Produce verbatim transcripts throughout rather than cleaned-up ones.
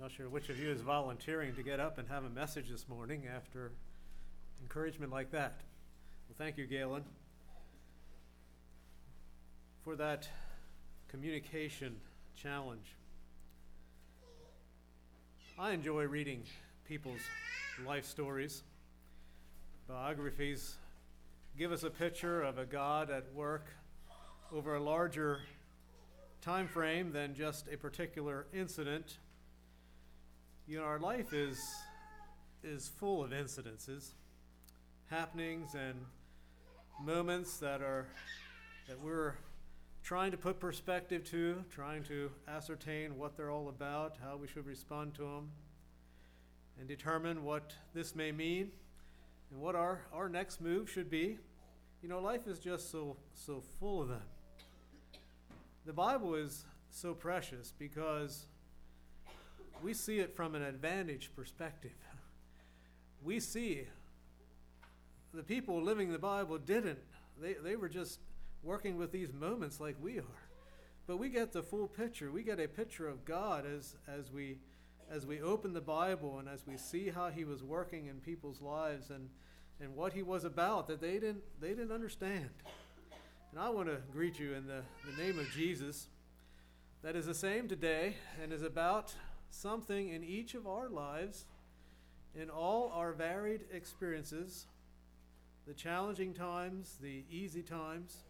not sure which of you is volunteering to get up and have a message this morning after encouragement like that. Well, thank you, Galen, for that communication challenge. I enjoy reading people's life stories. Biographies give us a picture of a God at work over a larger time frame than just a particular incident. You know, our life is is full of incidences, happenings, and moments that are that we're trying to put perspective to, trying to ascertain what they're all about, how we should respond to them, and determine what this may mean and what our, our next move should be. You know, life is just so so full of them. The Bible is so precious because we see it from an advantage perspective. We see the people living the Bible didn't. They, they were just working with these moments like we are. But we get the full picture. We get a picture of God as, as we as we open the Bible and as we see how he was working in people's lives and, and what he was about that they didn't they didn't understand. And I want to greet you in the, the name of Jesus that is the same today and is about something in each of our lives, in all our varied experiences, the challenging times, the easy times.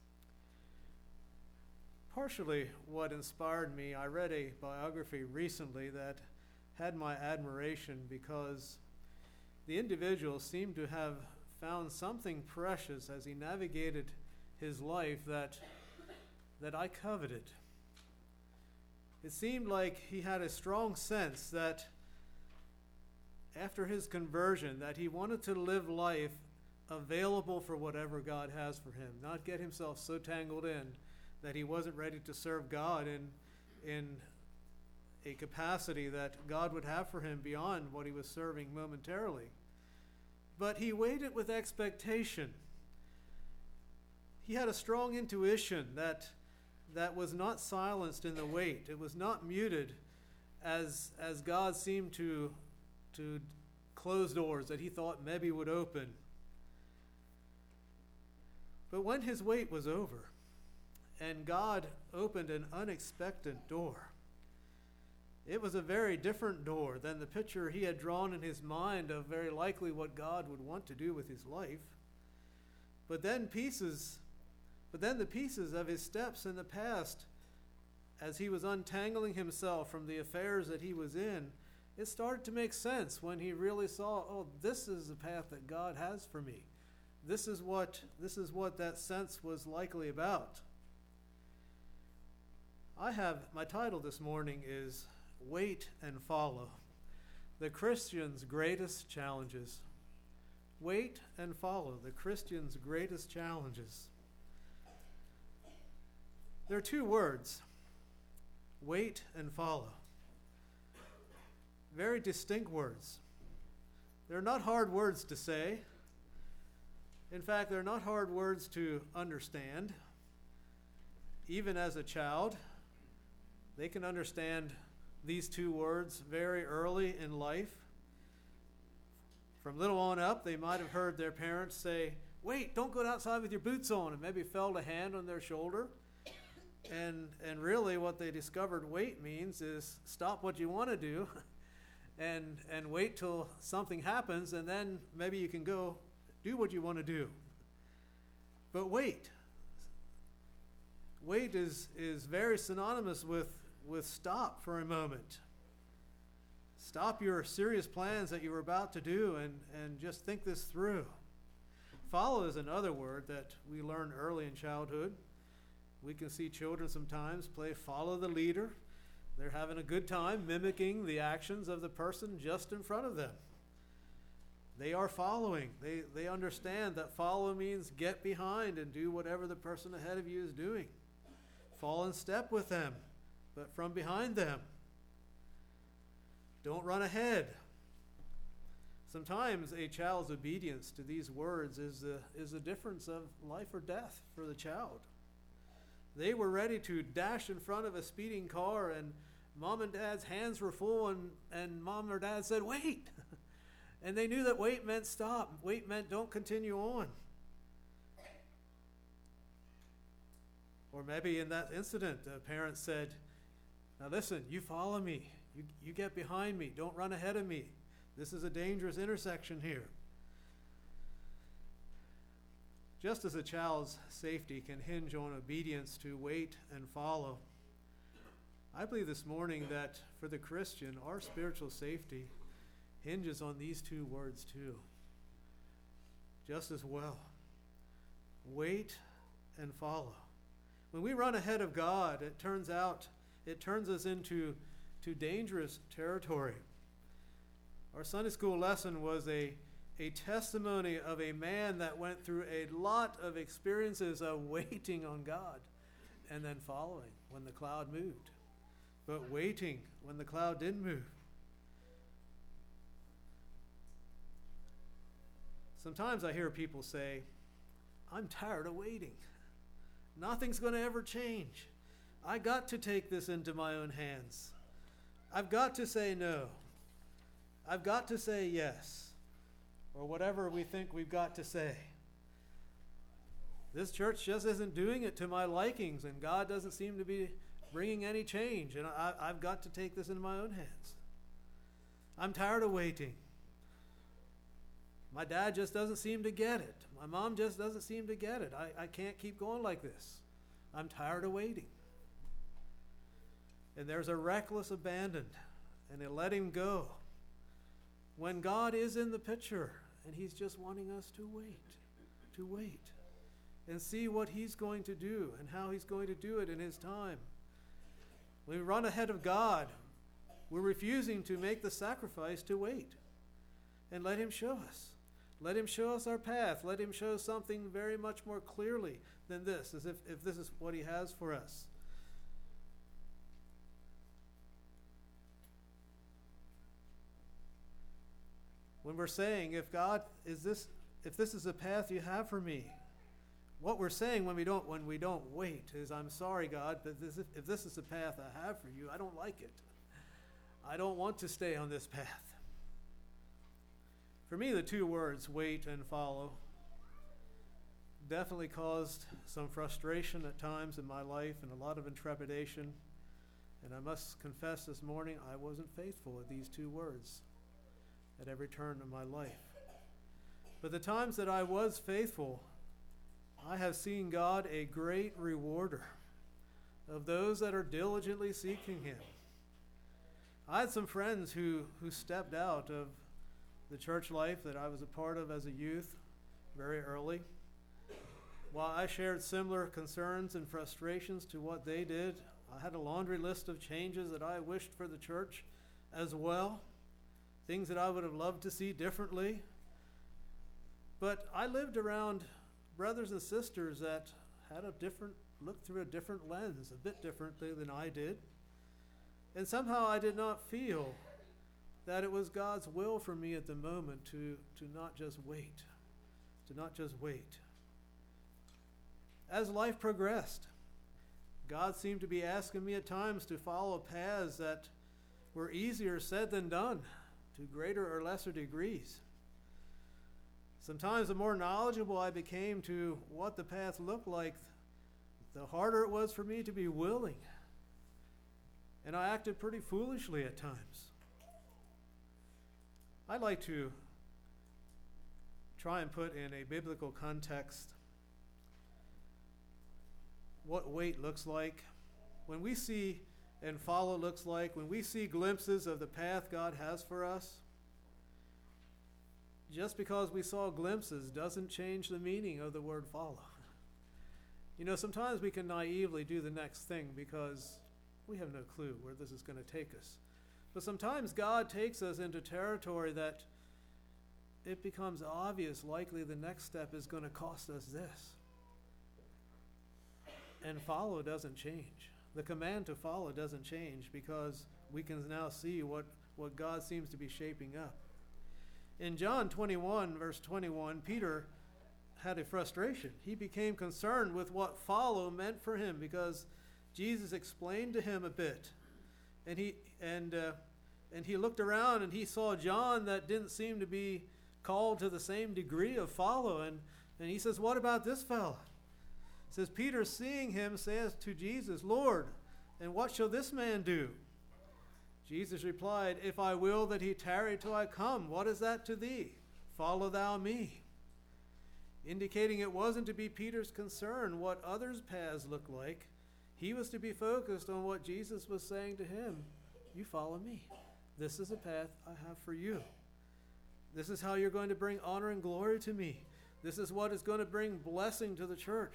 Partially what inspired me, I read a biography recently that had my admiration because the individual seemed to have found something precious as he navigated his life that that I coveted. It seemed like he had a strong sense that after his conversion that he wanted to live life available for whatever God has for him, not get himself so tangled in that he wasn't ready to serve God in in a capacity that God would have for him beyond what he was serving momentarily. But he waited with expectation. He had a strong intuition that that was not silenced in the wait. It was not muted as as God seemed to to close doors that he thought maybe would open. But when his wait was over and God opened an unexpected door, it was a very different door than the picture he had drawn in his mind of very likely what God would want to do with his life. But then pieces But then the pieces of his steps in the past, as he was untangling himself from the affairs that he was in, it started to make sense when he really saw, oh, this is the path that God has for me. This is what this is what that sense was likely about. I have, my title this morning is Wait and Follow, the Christian's Greatest Challenges. Wait and follow, the Christian's greatest challenges. There are two words, wait and follow. Very distinct words. They're not hard words to say. In fact, they're not hard words to understand. Even as a child, they can understand these two words very early in life. From little on up, they might have heard their parents say, wait, don't go outside with your boots on, and maybe felt a hand on their shoulder. And and really what they discovered wait means is stop what you want to do and and wait till something happens, and then maybe you can go do what you want to do. But wait. Wait is, is very synonymous with, with stop for a moment. Stop your serious plans that you were about to do and, and just think this through. Follow is another word that we learn early in childhood. We can see children sometimes play follow the leader. They're having a good time mimicking the actions of the person just in front of them. They are following. They, they understand that follow means get behind and do whatever the person ahead of you is doing. Fall in step with them, but from behind them. Don't run ahead. Sometimes a child's obedience to these words is the, is the difference of life or death for the child. They were ready to dash in front of a speeding car and Mom and Dad's hands were full, and, and Mom or Dad said, wait. And they knew that wait meant stop. Wait meant don't continue on. Or maybe in that incident, the parents said, now listen, you follow me. You, you get behind me. Don't run ahead of me. This is a dangerous intersection here. Just as a child's safety can hinge on obedience to wait and follow, I believe this morning that for the Christian, our spiritual safety hinges on these two words too. Just as well. Wait and follow. When we run ahead of God, it turns out, it turns us into to dangerous territory. Our Sunday school lesson was a, a testimony of a man that went through a lot of experiences of waiting on God and then following when the cloud moved, but waiting when the cloud didn't move. Sometimes I hear people say, I'm tired of waiting. Nothing's going to ever change. I got to take this into my own hands. I've got to say no. I've got to say yes. Or whatever we think we've got to say. This church just isn't doing it to my likings, and God doesn't seem to be bringing any change, and I, I've got to take this into my own hands. I'm tired of waiting. My dad just doesn't seem to get it. My mom just doesn't seem to get it. I, I can't keep going like this. I'm tired of waiting. And there's a reckless abandon and a letting go when God is in the picture and he's just wanting us to wait, to wait and see what he's going to do and how he's going to do it in his time. When we run ahead of God, we're refusing to make the sacrifice to wait and let him show us. Let him show us our path. Let him show something very much more clearly than this, as if, if this is what he has for us. When we're saying, if God is this, if this is the path you have for me, what we're saying when we don't when we don't wait is, I'm sorry, God, but this, if this is the path I have for you, I don't like it. I don't want to stay on this path. For me, the two words, wait and follow, definitely caused some frustration at times in my life and a lot of intrepidation. And I must confess this morning, I wasn't faithful with these two words at every turn of my life. But the times that I was faithful, I have seen God a great rewarder of those that are diligently seeking him. I had some friends who, who stepped out of the church life that I was a part of as a youth very early. While I shared similar concerns and frustrations to what they did, I had a laundry list of changes that I wished for the church as well, things that I would have loved to see differently. But I lived around brothers and sisters that had a different, looked through a different lens, a bit differently than I did. And somehow I did not feel that it was God's will for me at the moment to, to not just wait, to not just wait. As life progressed, God seemed to be asking me at times to follow paths that were easier said than done, to greater or lesser degrees. Sometimes the more knowledgeable I became to what the path looked like, the harder it was for me to be willing. And I acted pretty foolishly at times. I'd like to try and put in a biblical context what wait looks like. When we see and follow looks like, when we see glimpses of the path God has for us, just because we saw glimpses doesn't change the meaning of the word follow. You know, sometimes we can naively do the next thing because we have no clue where this is going to take us. But sometimes God takes us into territory that it becomes obvious, likely the next step is going to cost us this. And follow doesn't change. The command to follow doesn't change because we can now see what, what God seems to be shaping up. In John twenty-one, verse twenty-one, Peter had a frustration. He became concerned with what follow meant for him because Jesus explained to him a bit. And he and uh, and he looked around and he saw John that didn't seem to be called to the same degree of follow. And, and he says, what about this fellow? It says, Peter, seeing him, says to Jesus, Lord, and what shall this man do? Jesus replied, if I will that he tarry till I come, what is that to thee? Follow thou me. Indicating it wasn't to be Peter's concern what others' paths looked like. He was to be focused on what Jesus was saying to him. You follow me. This is a path I have for you. This is how you're going to bring honor and glory to me. This is what is going to bring blessing to the church.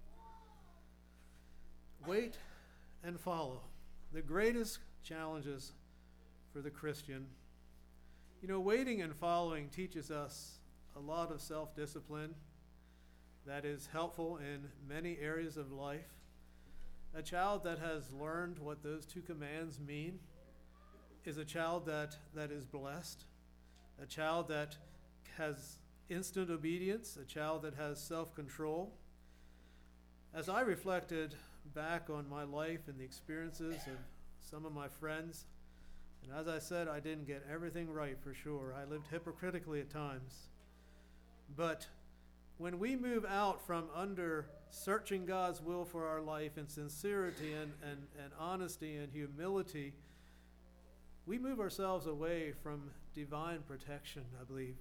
Wait and follow. The greatest challenges for the Christian. You know, waiting and following teaches us a lot of self-discipline that is helpful in many areas of life. A child that has learned what those two commands mean is a child that, that is blessed, a child that has instant obedience, a child that has self-control. As I reflected back on my life and the experiences of some of my friends, and as I said, I didn't get everything right for sure. I lived hypocritically at times. But when we move out from under searching God's will for our life in sincerity and, and, and honesty and humility, we move ourselves away from divine protection, I believe.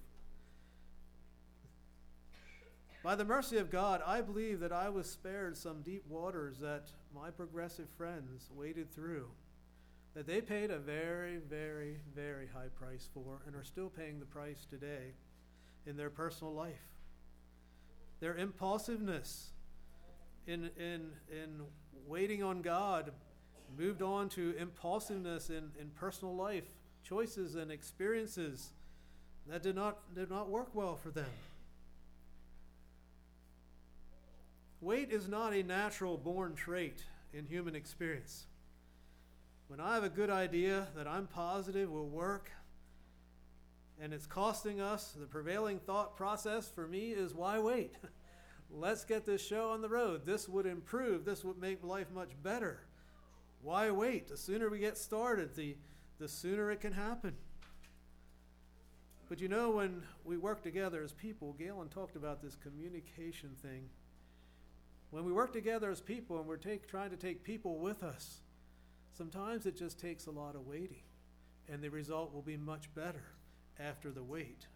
By the mercy of God, I believe that I was spared some deep waters that my progressive friends waded through, that they paid a very, very, very high price for and are still paying the price today in their personal life. Their impulsiveness in, in, in waiting on God moved on to impulsiveness in, in personal life, choices and experiences that did not, did not work well for them. Wait is not a natural born trait in human experience. When I have a good idea that I'm positive will work, and it's costing us, the prevailing thought process for me is, why wait? Let's get this show on the road. This would improve. This would make life much better. Why wait? The sooner we get started, the, the sooner it can happen. But you know, when we work together as people, Galen talked about this communication thing. When we work together as people and we're take, trying to take people with us, sometimes it just takes a lot of waiting, and the result will be much better after the wait.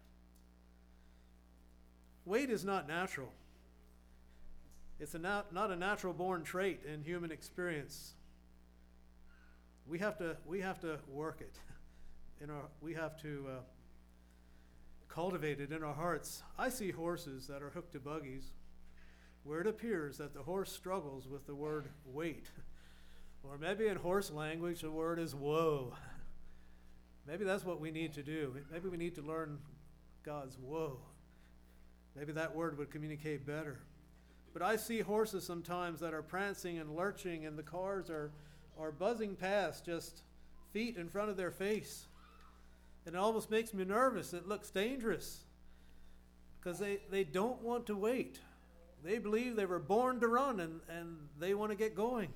Wait is not natural. It's a not, not a natural born trait in human experience. We have to we have to work it. In our we have to uh, cultivate it in our hearts. I see horses that are hooked to buggies where it appears that the horse struggles with the word wait. Or maybe in horse language the word is whoa. Maybe that's what we need to do. Maybe we need to learn God's whoa. Maybe that word would communicate better. But I see horses sometimes that are prancing and lurching, and the cars are, are buzzing past just feet in front of their face. And it almost makes me nervous. It looks dangerous because they, they don't want to wait. They believe they were born to run, and, and they want to get going.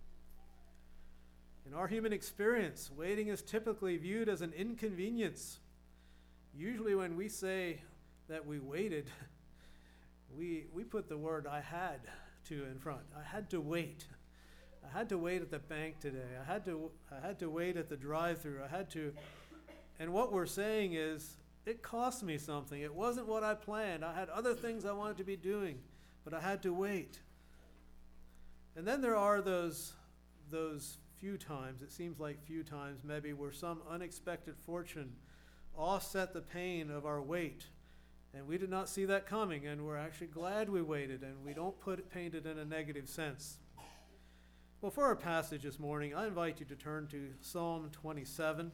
In our human experience, waiting is typically viewed as an inconvenience. Usually when we say that we waited, we we put the word I had to in front. I had to wait. I had to wait at the bank today. I had to I had to wait at the drive-thru. I had to, and what we're saying is, it cost me something. It wasn't what I planned. I had other things I wanted to be doing, but I had to wait. And then there are those those few times, it seems like few times maybe, where some unexpected fortune offset the pain of our wait. And we did not see that coming, and we're actually glad we waited, and we don't put it painted in a negative sense. Well, for our passage this morning, I invite you to turn to Psalm twenty-seven.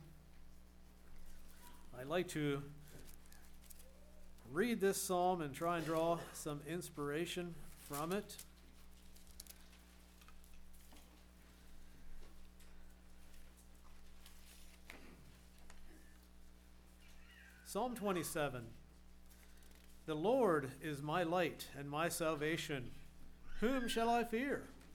I'd like to read this psalm and try and draw some inspiration from it. Psalm twenty-seven. The Lord is my light and my salvation. Whom shall I fear?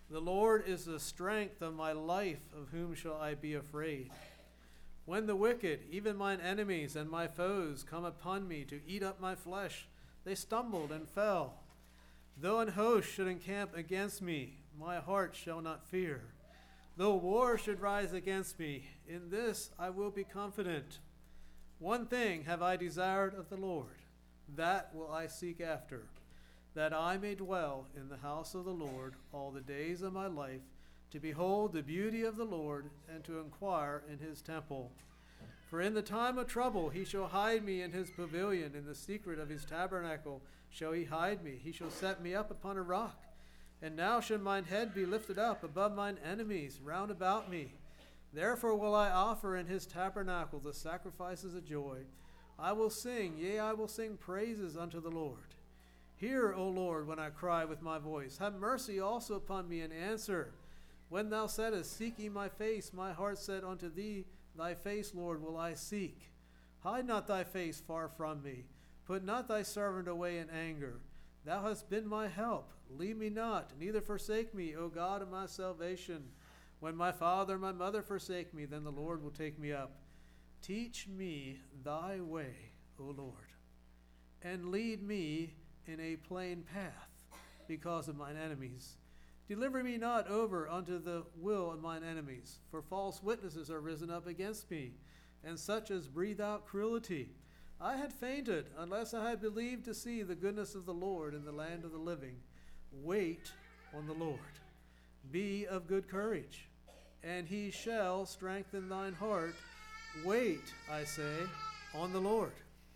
The Lord is the strength of my life, of whom shall I be afraid? When the wicked, even mine enemies and my foes, come upon me to eat up my flesh, they stumbled and fell. Though an host should encamp against me, my heart shall not fear. Though war should rise against me, in this I will be confident. One thing have I desired of the Lord, that will I seek after, that I may dwell in the house of the Lord all the days of my life, to behold the beauty of the Lord, and to inquire in his temple. For in the time of trouble he shall hide me in his pavilion, in the secret of his tabernacle shall he hide me. He shall set me up upon a rock. And now should mine head be lifted up above mine enemies round about me. Therefore will I offer in his tabernacle the sacrifices of joy. I will sing, yea, I will sing praises unto the Lord. Hear, O Lord, when I cry with my voice. Have mercy also upon me, and answer. When thou saidst, seek ye my face, my heart said unto thee, thy face, Lord, will I seek. Hide not thy face far from me. Put not thy servant away in anger. Thou hast been my help. Leave me not, neither forsake me, O God of my salvation. When my father and my mother forsake me, then the Lord will take me up. Teach me thy way, O Lord, and lead me in a plain path because of mine enemies. Deliver me not over unto the will of mine enemies, for false witnesses are risen up against me, and such as breathe out cruelty. I had fainted, unless I had believed to see the goodness of the Lord in the land of the living. Wait on the Lord. Be of good courage, and he shall strengthen thine heart. Wait, I say, on the Lord.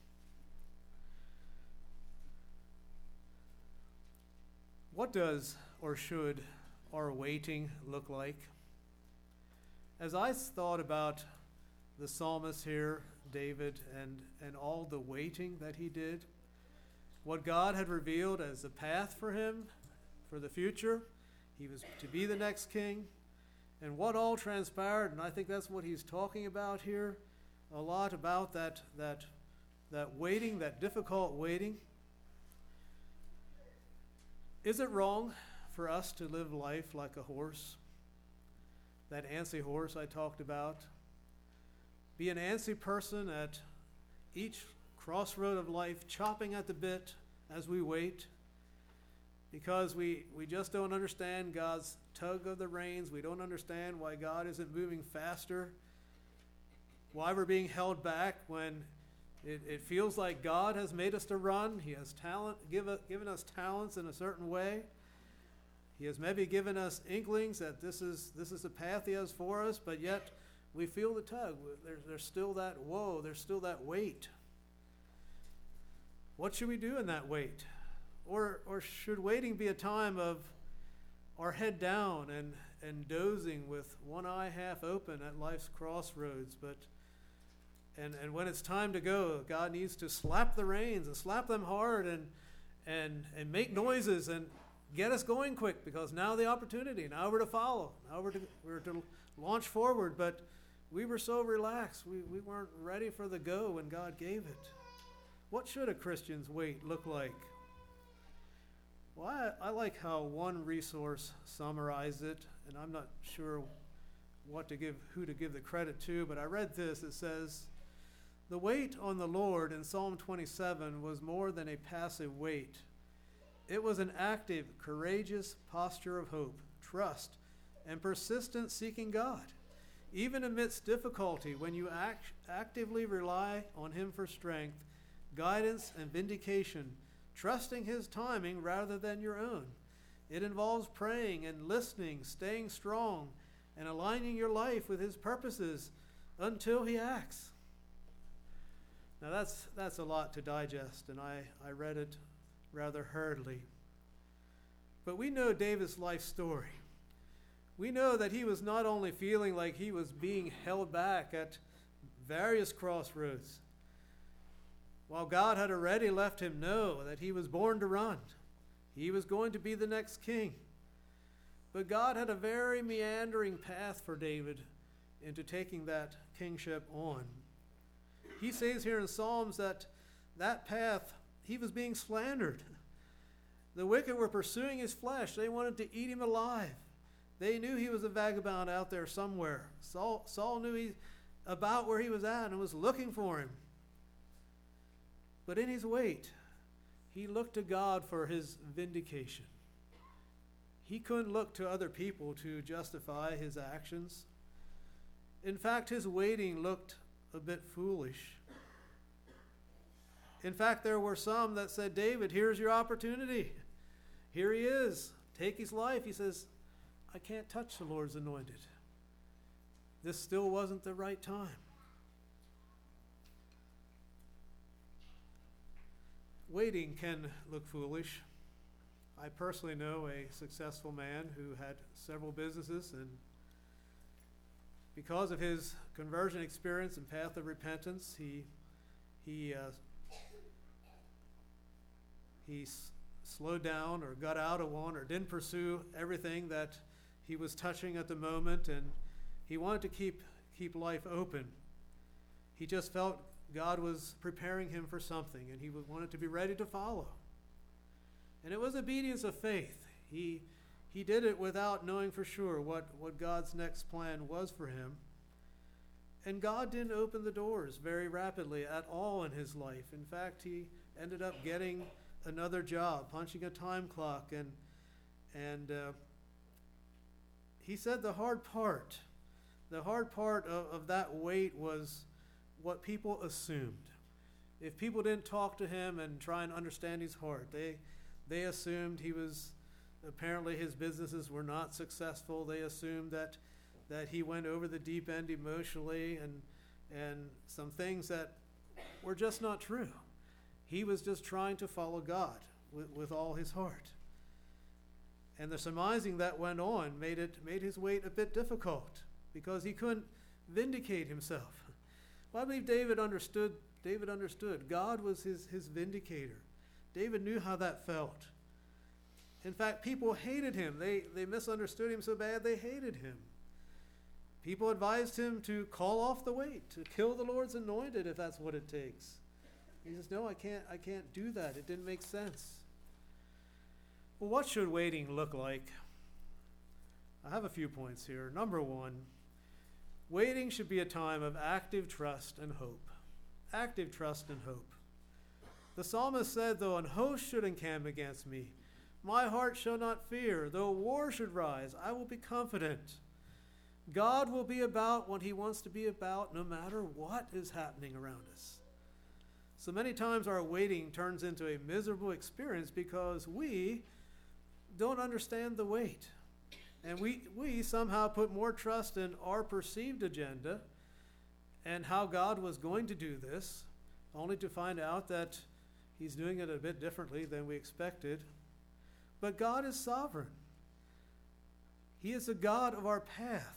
What does or should our waiting look like? As I thought about the psalmist here, David, and, and all the waiting that he did, what God had revealed as the path for him for the future, he was to be the next king, and what all transpired, and I think that's what he's talking about here, a lot about that, that, that waiting, that difficult waiting. Is it wrong for us to live life like a horse? That antsy horse I talked about. Be an antsy person at each crossroad of life, chopping at the bit as we wait, because we, we just don't understand God's tug of the reins. We don't understand why God isn't moving faster, why we're being held back when it, it feels like God has made us to run. He has talent, give, given us talents in a certain way. He has maybe given us inklings that this is this is the path he has for us, but yet we feel the tug. There's, there's still that woe, there's still that weight. What should we do in that wait? Or or should waiting be a time of our head down and, and dozing with one eye half open at life's crossroads, but and, and when it's time to go, God needs to slap the reins and slap them hard and and and make noises and get us going quick, because now the opportunity, now we're to follow, now we're to we're to launch forward, but we were so relaxed, we, we weren't ready for the go when God gave it. What should a Christian's wait look like? Well, I, I like how one resource summarized it, and I'm not sure what to give, who to give the credit to, but I read this. It says, the wait on the Lord in Psalm twenty-seven was more than a passive wait. It was an active, courageous posture of hope, trust, and persistent seeking God. Even amidst difficulty, when you act, actively rely on him for strength, guidance, and vindication, trusting his timing rather than your own. It involves praying and listening, staying strong, and aligning your life with his purposes until he acts. Now that's that's a lot to digest, and I, I read it rather hurriedly. But we know David's life story. We know that he was not only feeling like he was being held back at various crossroads, while God had already left him know that he was born to run. He was going to be the next king. But God had a very meandering path for David into taking that kingship on. He says here in Psalms that that path, he was being slandered. The wicked were pursuing his flesh. They wanted to eat him alive. They knew he was a vagabond out there somewhere. Saul, Saul knew he, about where he was at and was looking for him. But in his wait, he looked to God for his vindication. He couldn't look to other people to justify his actions. In fact, his waiting looked a bit foolish. In fact, there were some that said, David, here's your opportunity. Here he is. Take his life. He says, I can't touch the Lord's anointed. This still wasn't the right time. Waiting can look foolish. I personally know a successful man who had several businesses, and because of his conversion experience and path of repentance, he he uh, he s- slowed down or got out of one or didn't pursue everything that he was touching at the moment, and he wanted to keep keep life open. He just felt God was preparing him for something, and he wanted to be ready to follow. And it was obedience of faith. He he did it without knowing for sure what, what God's next plan was for him. And God didn't open the doors very rapidly at all in his life. In fact, he ended up getting another job, punching a time clock, and and uh, he said the hard part, the hard part of, of that wait was what people assumed. If people didn't talk to him and try and understand his heart, they they assumed he was, apparently his businesses were not successful. They assumed that that he went over the deep end emotionally, and and some things that were just not true. He was just trying to follow God with, with all his heart. And the surmising that went on made it made his wait a bit difficult because he couldn't vindicate himself. Well, I believe David understood. David understood. God was his, his vindicator. David knew how that felt. In fact, people hated him. They, they misunderstood him so bad they hated him. People advised him to call off the wait, to kill the Lord's anointed if that's what it takes. He says, no, I can't, I can't do that. It didn't make sense. Well, what should waiting look like? I have a few points here. Number one, waiting should be a time of active trust and hope. Active trust and hope. The psalmist said, though an host should encamp against me, my heart shall not fear. Though war should rise, I will be confident. God will be about what he wants to be about no matter what is happening around us. So many times our waiting turns into a miserable experience because we don't understand the wait. And we, we somehow put more trust in our perceived agenda and how God was going to do this, only to find out that he's doing it a bit differently than we expected. But God is sovereign. He is the God of our path.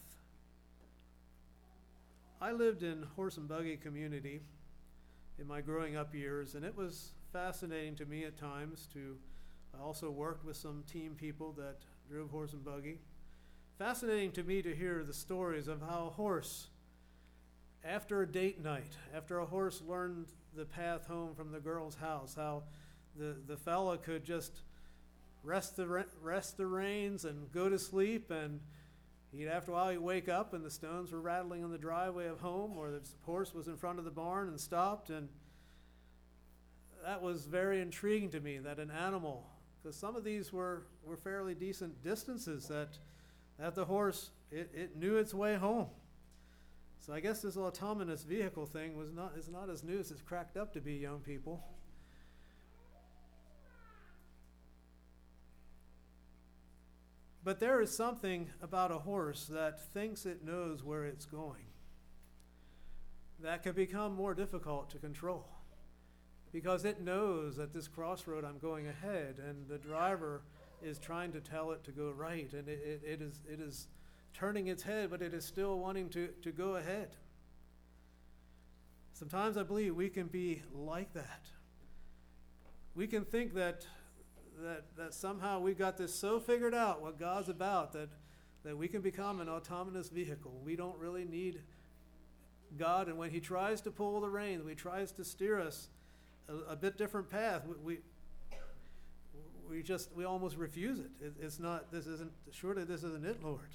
I lived in horse and buggy community in my growing up years, and it was fascinating to me at times to, I also worked with some team people that drove horse and buggy. Fascinating to me to hear the stories of how a horse, after a date night, after a horse learned the path home from the girl's house, how the, the fella could just rest the, rest the reins and go to sleep, and he'd, after a while he'd wake up and the stones were rattling on the driveway of home, or the horse was in front of the barn and stopped. And that was very intriguing to me, that an animal, because some of these were, were fairly decent distances, that that the horse, it, it knew its way home. So I guess this autonomous vehicle thing was not is not as new as it's cracked up to be, young people. But there is something about a horse that thinks it knows where it's going that can become more difficult to control, because it knows at this crossroad I'm going ahead, and the driver is trying to tell it to go right, and it, it, it is it is turning its head, but it is still wanting to, to go ahead. Sometimes I believe we can be like that. We can think that that that somehow we've got this so figured out what God's about that that we can become an autonomous vehicle. We don't really need God, and when he tries to pull the reins, when he tries to steer us a, a bit different path, we, we we just, we almost refuse it. it. It's not, this isn't, surely this isn't it, Lord.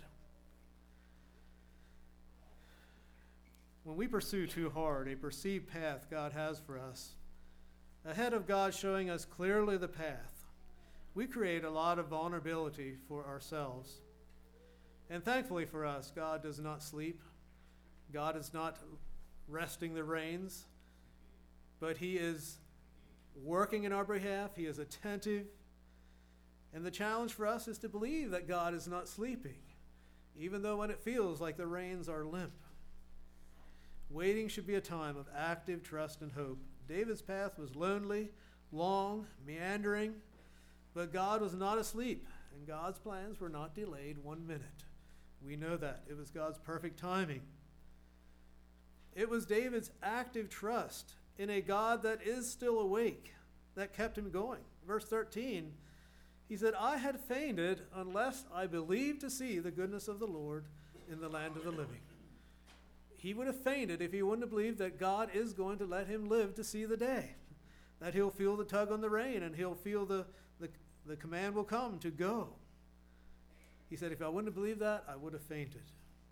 When we pursue too hard a perceived path God has for us, ahead of God showing us clearly the path, we create a lot of vulnerability for ourselves. And thankfully for us, God does not sleep. God is not resting the reins, but he is working in our behalf. He is attentive. And the challenge for us is to believe that God is not sleeping, even though when it feels like the reins are limp. Waiting should be a time of active trust and hope. David's path was lonely, long, meandering, but God was not asleep, and God's plans were not delayed one minute. We know that. It was God's perfect timing. It was David's active trust in a God that is still awake that kept him going. Verse thirteen, he said, I had fainted unless I believed to see the goodness of the Lord in the land of the living. He would have fainted if he wouldn't have believed that God is going to let him live to see the day, that he'll feel the tug on the rein and he'll feel the, the, the command will come to go. He said, if I wouldn't have believed that, I would have fainted.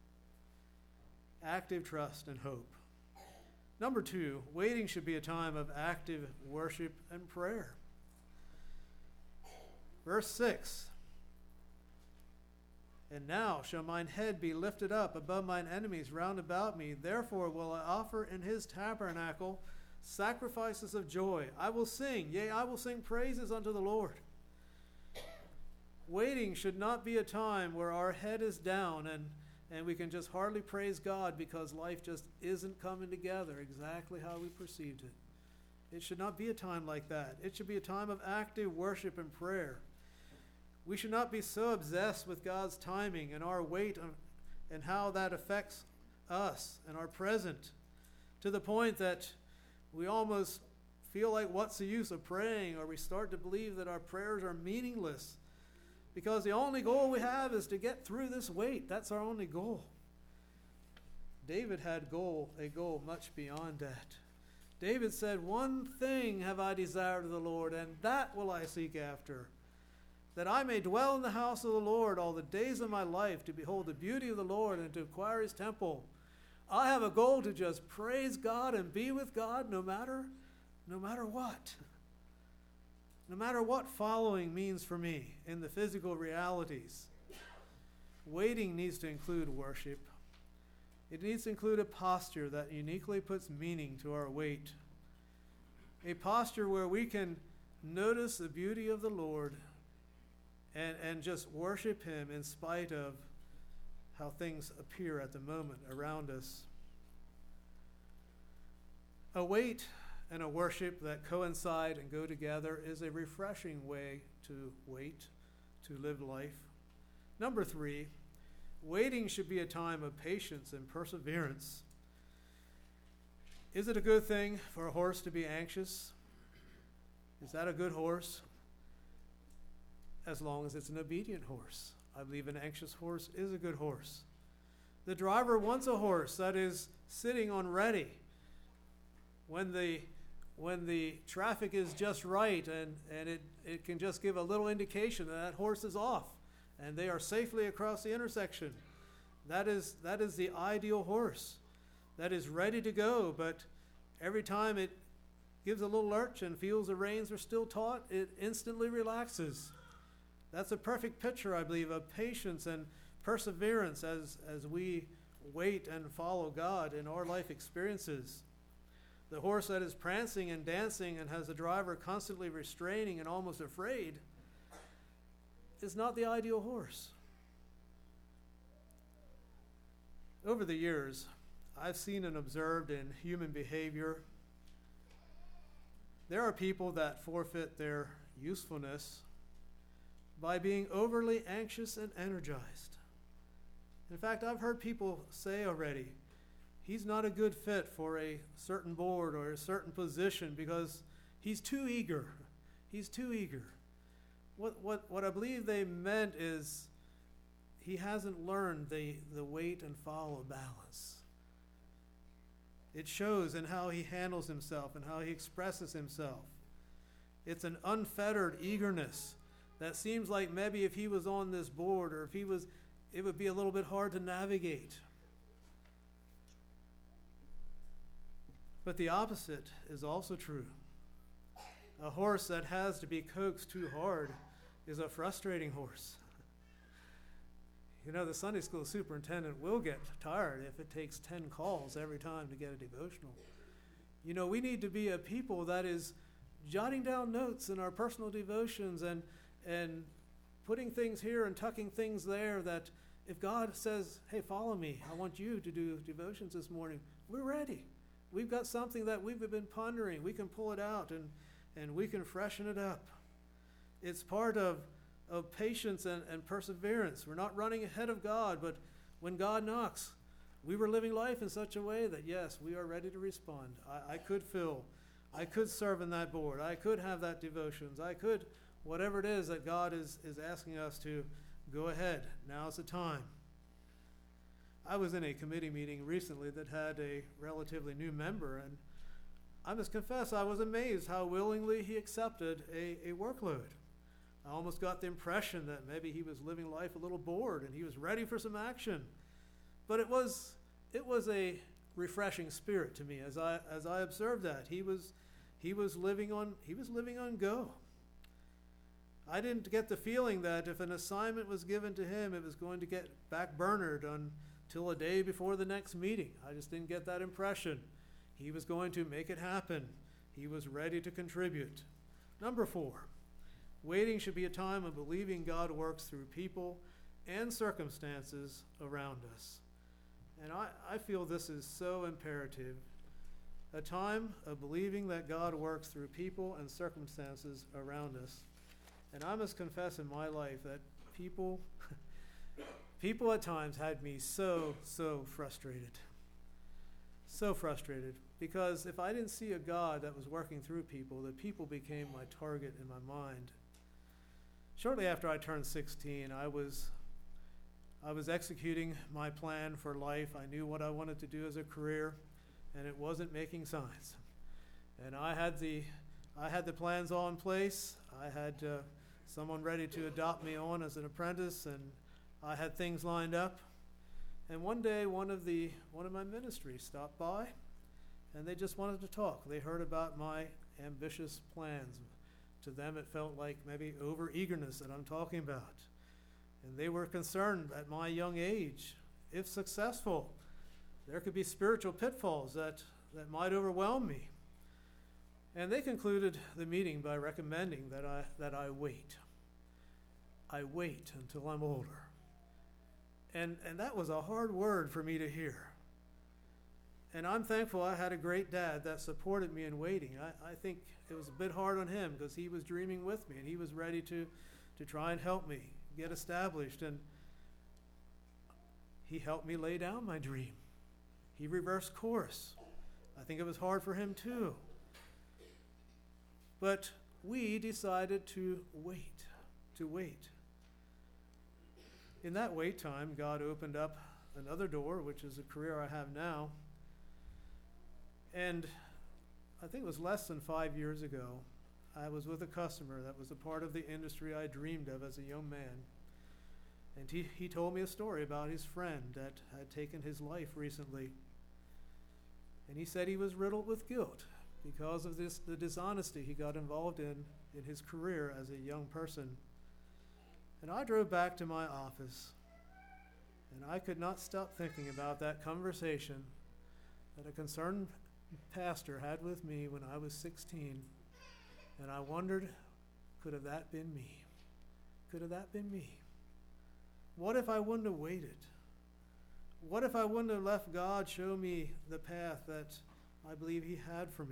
Active trust and hope. Number two, waiting should be a time of active worship and prayer. Verse six, and now shall mine head be lifted up above mine enemies round about me. Therefore will I offer in his tabernacle sacrifices of joy. I will sing, yea, I will sing praises unto the Lord. Waiting should not be a time where our head is down and, and we can just hardly praise God because life just isn't coming together exactly how we perceived it. It should not be a time like that. It should be a time of active worship and prayer. We should not be so obsessed with God's timing and our wait and how that affects us and our present to the point that we almost feel like what's the use of praying, or we start to believe that our prayers are meaningless because the only goal we have is to get through this wait. That's our only goal. David had goal, a goal much beyond that. David said, one thing have I desired of the Lord, and that will I seek after, that I may dwell in the house of the Lord all the days of my life, to behold the beauty of the Lord and to acquire his temple. I have a goal to just praise God and be with God no matter, no matter what. No matter what following means for me in the physical realities. Waiting needs to include worship. It needs to include a posture that uniquely puts meaning to our wait. A posture where we can notice the beauty of the Lord And, and just worship him in spite of how things appear at the moment around us. A wait and a worship that coincide and go together is a refreshing way to wait, to live life. Number three, waiting should be a time of patience and perseverance. Is it a good thing for a horse to be anxious? Is that a good horse? As long as it's an obedient horse. I believe an anxious horse is a good horse. The driver wants a horse that is sitting on ready. When the when the traffic is just right and, and it, it can just give a little indication that that horse is off and they are safely across the intersection. That is that is the ideal horse. That is ready to go, but every time it gives a little lurch and feels the reins are still taut, it instantly relaxes. That's a perfect picture, I believe, of patience and perseverance as, as we wait and follow God in our life experiences. The horse that is prancing and dancing and has the driver constantly restraining and almost afraid is not the ideal horse. Over the years, I've seen and observed in human behavior, there are people that forfeit their usefulness by being overly anxious and energized. In fact, I've heard people say already, he's not a good fit for a certain board or a certain position because he's too eager. He's too eager. What, what, what I believe they meant is he hasn't learned the, the wait and follow balance. It shows in how he handles himself and how he expresses himself. It's an unfettered eagerness that seems like maybe if he was on this board or if he was, it would be a little bit hard to navigate. But the opposite is also true. A horse that has to be coaxed too hard is a frustrating horse. You know, the Sunday school superintendent will get tired if it takes ten calls every time to get a devotional. You know, we need to be a people that is jotting down notes in our personal devotions and and putting things here and tucking things there, that if God says, hey, follow me, I want you to do devotions this morning, we're ready. We've got something that we've been pondering. We can pull it out and, and we can freshen it up. It's part of, of patience and, and perseverance. We're not running ahead of God, but when God knocks, we were living life in such a way that, yes, we are ready to respond. I, I could fill. I could serve in that board. I could have that devotions. I could, whatever it is that God is, is asking us to, go ahead. Now's the time. I was in a committee meeting recently that had a relatively new member, and I must confess I was amazed how willingly he accepted a, a workload. I almost got the impression that maybe he was living life a little bored and he was ready for some action. But it was it was a refreshing spirit to me as I as I observed that. He was he was living on he was living on go. I didn't get the feeling that if an assignment was given to him, it was going to get backburnered until a day before the next meeting. I just didn't get that impression. He was going to make it happen. He was ready to contribute. Number four, waiting should be a time of believing God works through people and circumstances around us. And I, I feel this is so imperative. A time of believing that God works through people and circumstances around us. And I must confess in my life that people, people at times had me so, so frustrated. So frustrated. Because if I didn't see a God that was working through people, the people became my target in my mind. Shortly after I turned sixteen, I was, I was executing my plan for life. I knew what I wanted to do as a career, and it wasn't making sense. And I had the, I had the plans all in place. I had uh, someone ready to adopt me on as an apprentice, and I had things lined up. And one day, one of the one of my ministries stopped by, and they just wanted to talk. They heard about my ambitious plans. To them, it felt like maybe over-eagerness that I'm talking about. And they were concerned at my young age, if successful, there could be spiritual pitfalls that, that might overwhelm me. And they concluded the meeting by recommending that I, that I wait. I wait until I'm older. And, and that was a hard word for me to hear. And I'm thankful I had a great dad that supported me in waiting. I, I think it was a bit hard on him because he was dreaming with me and he was ready to, to try and help me get established. And he helped me lay down my dream. He reversed course. I think it was hard for him too. But we decided to wait, to wait. In that wait time, God opened up another door, which is a career I have now. And I think it was less than five years ago, I was with a customer that was a part of the industry I dreamed of as a young man. And he, he told me a story about his friend that had taken his life recently. And he said he was riddled with guilt because of this, the dishonesty he got involved in in his career as a young person. And I drove back to my office, and I could not stop thinking about that conversation that a concerned pastor had with me when I was sixteen, and I wondered, could have that been me? Could have that been me? What if I wouldn't have waited? What if I wouldn't have left God show me the path that I believe he had for me?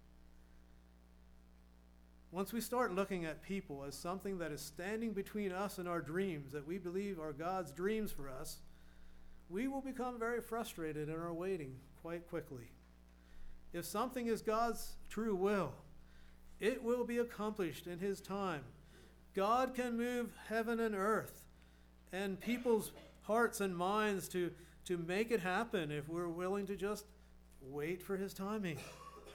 Once we start looking at people as something that is standing between us and our dreams, that we believe are God's dreams for us, we will become very frustrated in our waiting quite quickly. If something is God's true will, it will be accomplished in his time. God can move heaven and earth and people's hearts and minds to, to make it happen if we're willing to just wait for his timing.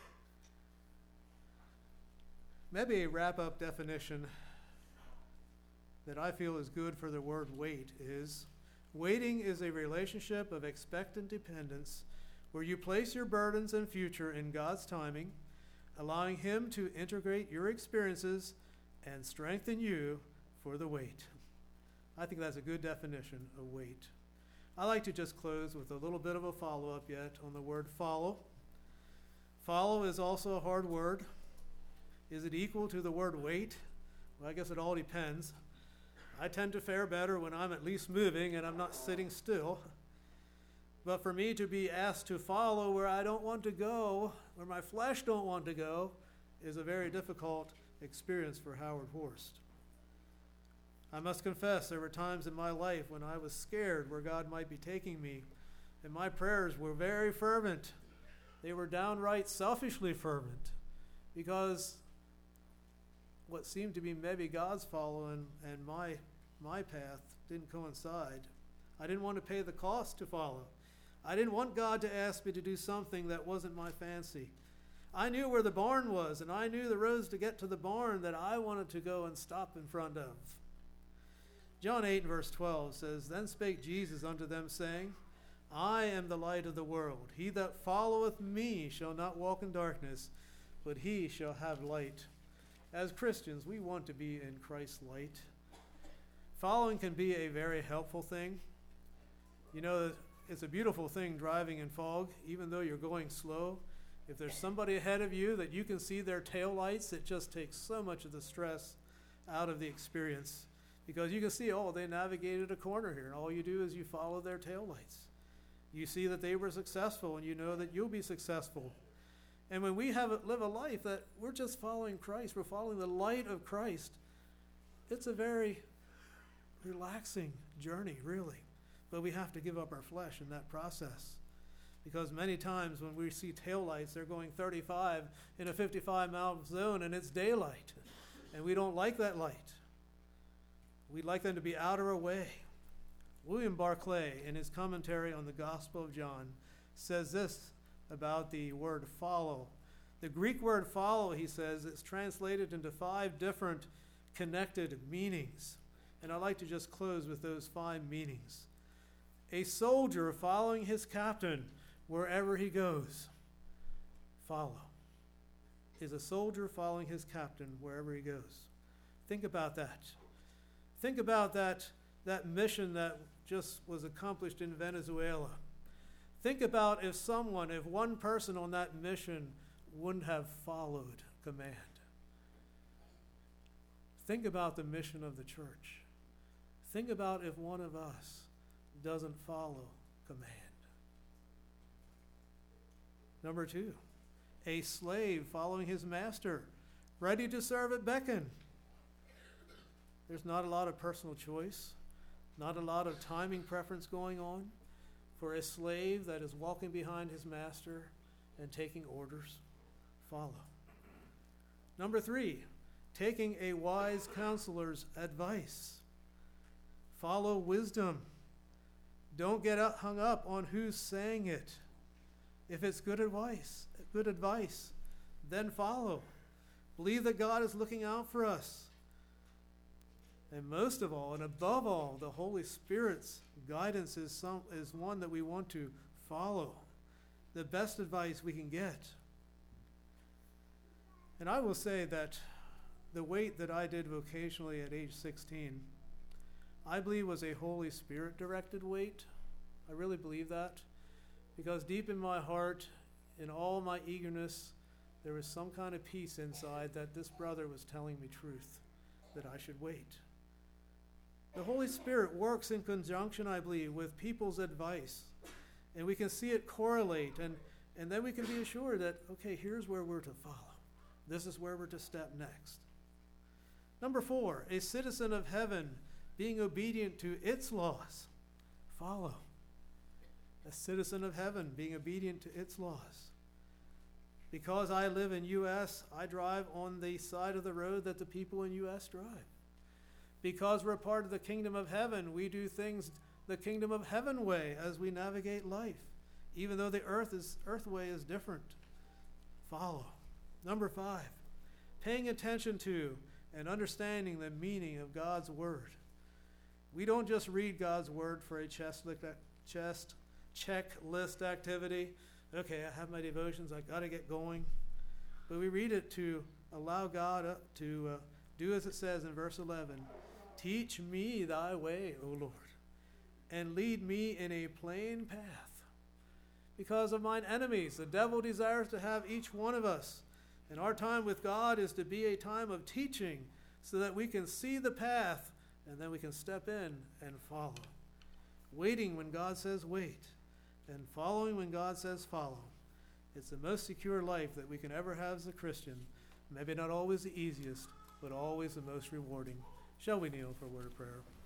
Maybe a wrap-up definition that I feel is good for the word wait is, waiting is a relationship of expectant dependence where you place your burdens and future in God's timing, allowing Him to integrate your experiences and strengthen you for the wait. I think that's a good definition of wait. I like to just close with a little bit of a follow-up yet on the word follow. Follow is also a hard word. Is it equal to the word wait? Well, I guess it all depends. I tend to fare better when I'm at least moving and I'm not sitting still. But for me to be asked to follow where I don't want to go, where my flesh don't want to go, is a very difficult experience for Howard Horst. I must confess there were times in my life when I was scared where God might be taking me, and my prayers were very fervent. They were downright selfishly fervent, because what seemed to be maybe God's follow and, and my, my path didn't coincide. I didn't want to pay the cost to follow. I didn't want God to ask me to do something that wasn't my fancy. I knew where the barn was, and I knew the roads to get to the barn that I wanted to go and stop in front of. John eight verse twelve says, Then spake Jesus unto them, saying, I am the light of the world. He that followeth me shall not walk in darkness, but he shall have light. As Christians, we want to be in Christ's light. Following can be a very helpful thing. You know, it's a beautiful thing driving in fog, even though you're going slow. If there's somebody ahead of you that you can see their tail lights, it just takes so much of the stress out of the experience. Because you can see, oh, they navigated a corner here, and all you do is you follow their tail lights. You see that they were successful, and you know that you'll be successful. And when we have a, live a life that we're just following Christ, we're following the light of Christ, it's a very relaxing journey, really. But we have to give up our flesh in that process. Because many times when we see taillights, they're going thirty-five in a fifty-five mile zone, and it's daylight. And we don't like that light. We'd like them to be out of our way. William Barclay, in his commentary on the Gospel of John, says this about the word follow. The Greek word follow, he says, is translated into five different connected meanings. And I'd like to just close with those five meanings. A soldier following his captain wherever he goes. Follow. Is a soldier following his captain wherever he goes. Think about that. Think about that, that mission that just was accomplished in Venezuela. Think about if someone, if one person on that mission wouldn't have followed command. Think about the mission of the church. Think about if one of us doesn't follow command. Number two, a slave following his master, ready to serve at beckon. There's not a lot of personal choice, not a lot of timing preference going on for a slave that is walking behind his master and taking orders. Follow. Number three, taking a wise counselor's advice. Follow wisdom. Don't get hung up on who's saying it. If it's good advice, good advice, then follow. Believe that God is looking out for us. And most of all, and above all, the Holy Spirit's guidance is, some, is one that we want to follow. The best advice we can get. And I will say that the wait that I did vocationally at age sixteen, I believe was a Holy Spirit-directed wait. I really believe that. Because deep in my heart, in all my eagerness, there was some kind of peace inside that this brother was telling me truth, that I should wait. The Holy Spirit works in conjunction, I believe, with people's advice. And we can see it correlate, and, and then we can be assured that, okay, here's where we're to follow. This is where we're to step next. Number four, a citizen of heaven being obedient to its laws. Follow. A citizen of heaven being obedient to its laws. Because I live in U S, I drive on the side of the road that the people in U S drive. Because we're part of the kingdom of heaven, we do things the kingdom of heaven way as we navigate life, even though the earth is earth way is different. Follow. Number five, paying attention to, and understanding the meaning of God's Word. We don't just read God's Word for a chest, chest checklist activity. Okay, I have my devotions, I got to get going. But we read it to allow God uh, to uh, do as it says in verse eleven. Teach me thy way, O Lord, and lead me in a plain path. Because of mine enemies, the devil desires to have each one of us. And our time with God is to be a time of teaching so that we can see the path and then we can step in and follow. Waiting when God says wait, and following when God says follow. It's the most secure life that we can ever have as a Christian. Maybe not always the easiest, but always the most rewarding. Shall we kneel for a word of prayer?